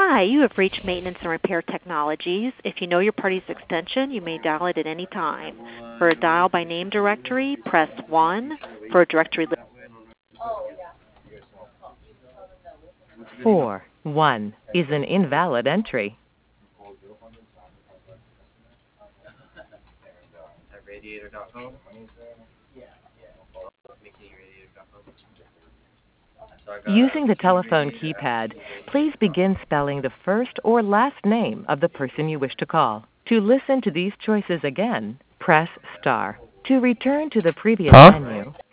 Hi, you have reached Maintenance and Repair Technologies. If you know your party's extension, you may dial it at any time. For a dial by name directory, press 1. For a directory 4-1 is an invalid entry. Using the telephone keypad, please begin spelling the first or last name of the person you wish to call. To listen to these choices again, press star. To return to the previous Huh? menu,